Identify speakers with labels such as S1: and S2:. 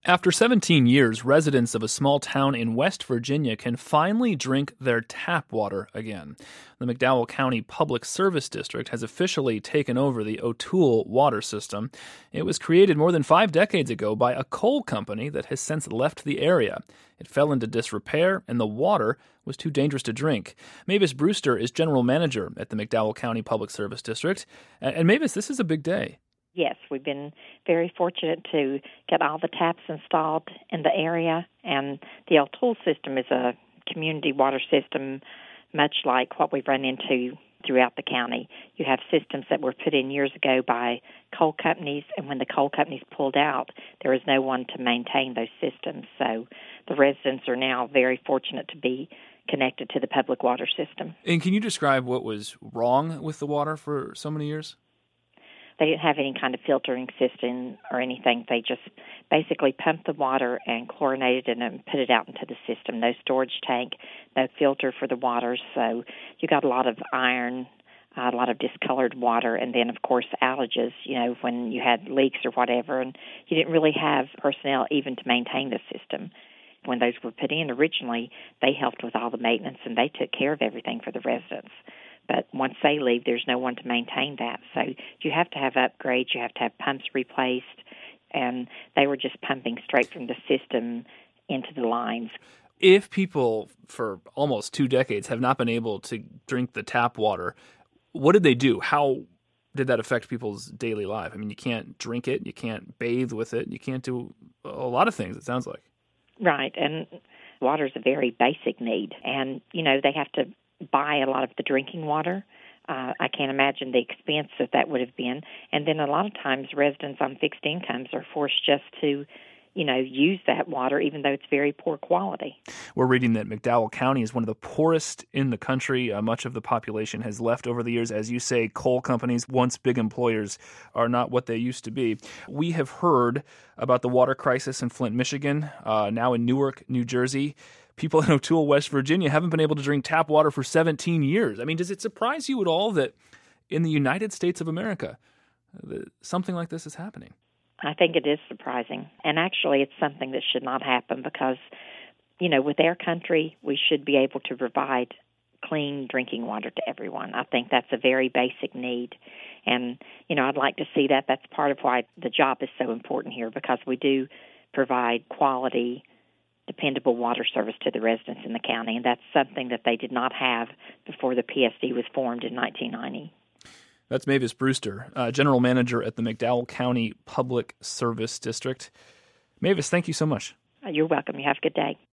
S1: After 17 years, residents of a small town in West Virginia can finally drink their tap water again. The McDowell County Public Service District has officially taken over the O'Toole water system. It was created more than 5 decades ago by a coal company that has since left the area. It fell into disrepair, and the water was too dangerous to drink. Mavis Brewster is general manager at the McDowell County Public Service District. And Mavis, this is a big day.
S2: Yes, we've been very fortunate to get all the taps installed in the area, and the O'Toole system is a community water system much like what we've run into throughout the county. You have systems that were put in years ago by coal companies, and when the coal companies pulled out, there was no one to maintain those systems. So the residents are now very fortunate to be connected to the public water system.
S1: And can you describe what was wrong with the water for so many years?
S2: They didn't have any kind of filtering system or anything. They just basically pumped the water and chlorinated it and put it out into the system. No storage tank, no filter for the water. So you got a lot of iron, a lot of discolored water, and then, of course, allergens, when you had leaks or whatever. And you didn't really have personnel even to maintain the system. When those were put in originally, they helped with all the maintenance, and they took care of everything for the residents. But once they leave, there's no one to maintain that. So you have to have upgrades. You have to have pumps replaced. And they were just pumping straight from the system into the lines.
S1: If people for almost 2 decades have not been able to drink the tap water, what did they do? How did that affect people's daily life? I mean, you can't drink it. You can't bathe with it. You can't do a lot of things, it sounds like.
S2: Right. And water is a very basic need. And, they have to buy a lot of the drinking water. I can't imagine the expense that would have been. And then a lot of times residents on fixed incomes are forced just to, use that water, even though it's very poor quality.
S1: We're reading that McDowell County is one of the poorest in the country. Much of the population has left over the years. As you say, coal companies, once big employers, are not what they used to be. We have heard about the water crisis in Flint, Michigan, now in Newark, New Jersey. People in O'Toole, West Virginia haven't been able to drink tap water for 17 years. I mean, does it surprise you at all that in the United States of America, something like this is happening?
S2: I think it is surprising. And actually, it's something that should not happen because, with our country, we should be able to provide clean drinking water to everyone. I think that's a very basic need. And, I'd like to see that. That's part of why the job is so important here, because we do provide quality, dependable water service to the residents in the county, and that's something that they did not have before the PSD was formed in 1990.
S1: That's Mavis Brewster, General Manager at the McDowell County Public Service District. Mavis, thank you so much.
S2: You're welcome. You have a good day.